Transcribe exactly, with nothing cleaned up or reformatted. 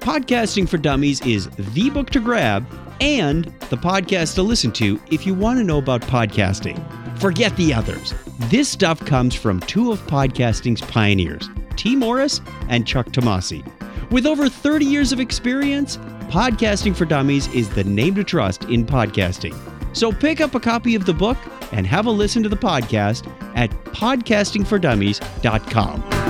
Podcasting for Dummies is the book to grab and the podcast to listen to if you want to know about podcasting. Forget the others. This stuff comes from two of podcasting's pioneers, Tee Morris and Chuck Tomasi. With over thirty years of experience, Podcasting for Dummies is the name to trust in podcasting. So pick up a copy of the book and have a listen to the podcast at podcasting for dummies dot com.